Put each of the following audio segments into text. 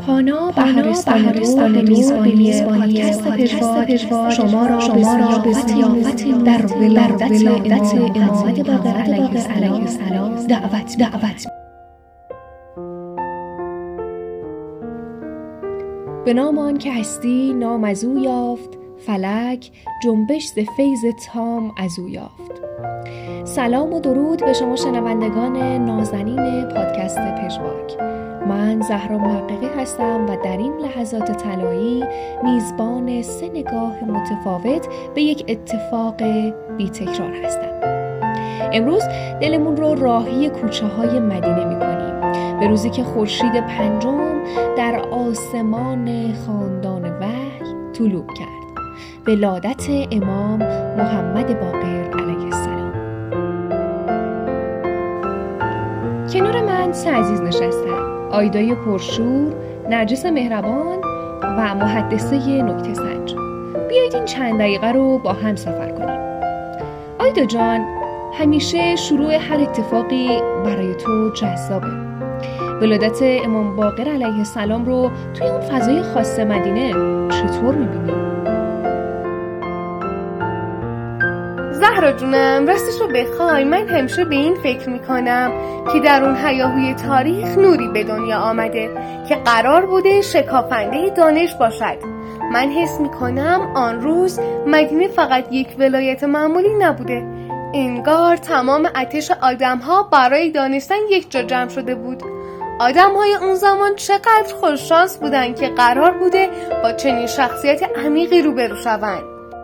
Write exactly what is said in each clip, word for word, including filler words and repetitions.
پانا بهارستان روح به میزبانی پادکست پژواک شما را به ضیافت در ولادت امام باقر علیه السلام دعوت دعوت به نام آن که هستی نام از او یافت، فلک جنبش ز فیض تام از او یافت. سلام و درود به شما شنوندگان نازنین پادکست پژواک. من زهرا محققی هستم و در این لحظات طلایی میزبان سه نگاه متفاوت به یک اتفاق بی تکرار هستم. امروز دلمون رو راهی کوچه های مدینه می کنیم، به روزی که خورشید پنجم در آسمان خاندان وحی طلوع کرد. ولادت امام محمد باقر علیه السلام. کنار من سه عزیز نشستن: آیدای پرشور، نرجس مهربان و محدثه نکته سنج. بیایید این چند دقیقه رو با هم سفر کنیم. آیدا جان، همیشه شروع هر اتفاقی برای تو جذابه. ولادت امام باقر علیه السلام رو توی اون فضای خاص مدینه چطور می‌بینی؟ زهرا جونم، راستش رو بخوای من همیشه به این فکر میکنم که در اون هیاهوی تاریخ نوری به دنیا آمده که قرار بوده شکافنده دانش باشد. من حس میکنم آن روز مدینه فقط یک ولایت معمولی نبوده، انگار تمام اتش آدم‌ها برای دانستن یک جا جمع شده بود. آدم‌های اون زمان چقدر خوششانس بودن که قرار بوده با چنین شخصیت عمیقی روبرو شوند.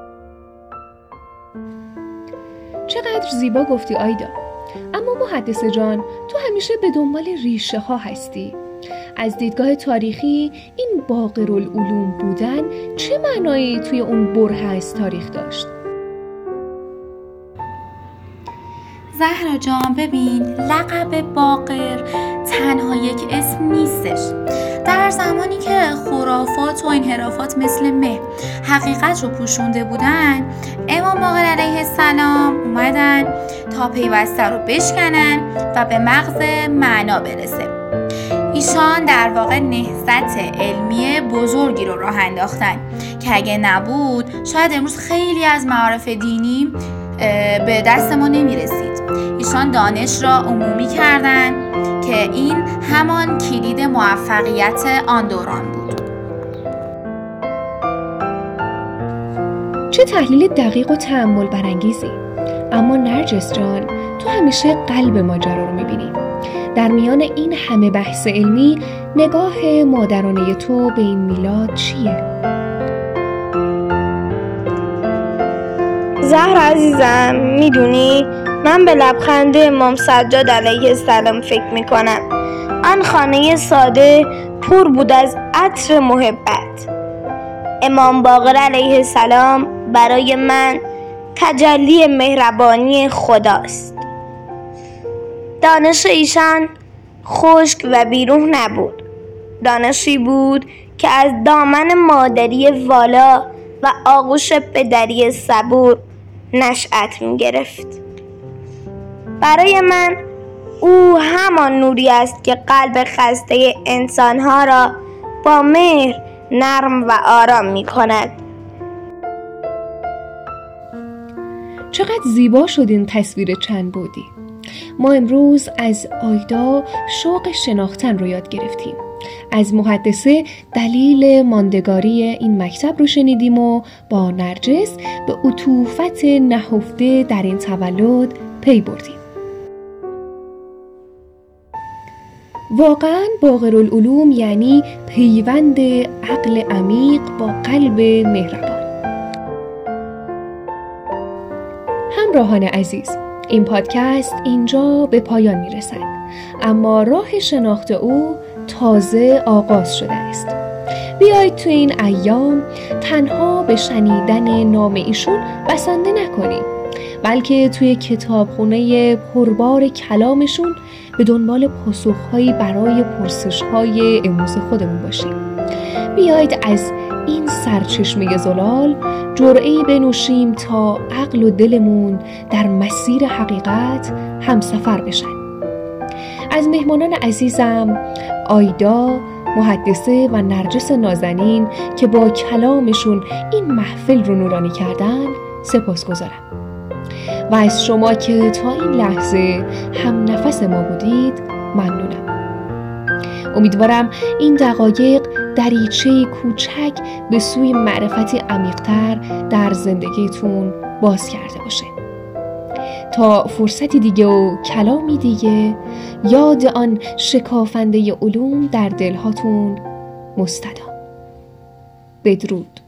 چقدر زیبا گفتی آیدا. اما محدثه جان، تو همیشه به دنبال ریشه ها هستی. از دیدگاه تاریخی این باقرالعلوم بودن چه معنایی توی اون بره از تاریخ داشت؟ زهرا جان ببین، لقب باقر تنها یک اسم نیستش. در زمانی که خرافات و انحرافات مثل مه حقیقت رو پوشونده بودن، امام باقر علیه السلام اومدن تا پیوسته رو بشکنن و به مغز معنا برسه. ایشان در واقع نهضت علمی بزرگی رو راه انداختن که اگه نبود شاید امروز خیلی از معارف دینی به دست ما نمیرسید. ایشان دانش را عمومی کردند که این همان کلید موفقیت آن دوران بود. چه تحلیل دقیق و تأمل برانگیزی. اما نرجس جان، تو همیشه قلب ماجرا رو میبینی. در میان این همه بحث علمی نگاه مادرانه تو به این میلاد چیه؟ زهر عزیزم، میدونی من به لبخند امام سجاد علیه السلام فکر میکنم. آن خانه ساده پر بود از عطر محبت. امام باقر علیه السلام برای من تجلی مهربانی خداست. دانش ایشان خشک و بیروح نبود. دانشی بود که از دامن مادری والا و آغوش پدری صبور نشأت می گرفت. برای من او همان نوری است که قلب خسته انسانها را با مهر نرم و آرام می کند. چقدر زیبا شد این تصویر چند بعدی. ما امروز از آیدا شوق شناختن رو یاد گرفتیم. از محدثه دلیل ماندگاری این مکتب رو شنیدیم و با نرجس به عطوفت نهفته در این تولد پی بردیم. واقعاً باقرالعلوم یعنی پیوند عقل عمیق با قلب مهربان. همراهان عزیز، این پادکست اینجا به پایان میرسد، اما راه شناخت او تازه آغاز شده است. بیایید تو این ایام تنها به شنیدن نام ایشون بسنده نکنیم، بلکه توی کتابخونه پربار کلامشون به دنبال پاسخهایی برای پرسش‌های امروز خودمون باشیم. بیایید از این سرچشمه زلال جرعه‌ای بنوشیم تا عقل و دلمون در مسیر حقیقت همسفر بشن. از مهمانان عزیزم آیدا، محدثه و نرجس نازنین که با کلامشون این محفل رو نورانی کردن سپاسگزارم و از شما که تا این لحظه هم نفس ما بودید ممنونم. امیدوارم این دقایق دریچه کوچک به سوی معرفتی عمیق‌تر در زندگیتون باز کرده باشه. تا فرصتی دیگه و کلامی دیگه، یاد آن شکافنده علوم در دلهاتون مستدام. بدرود.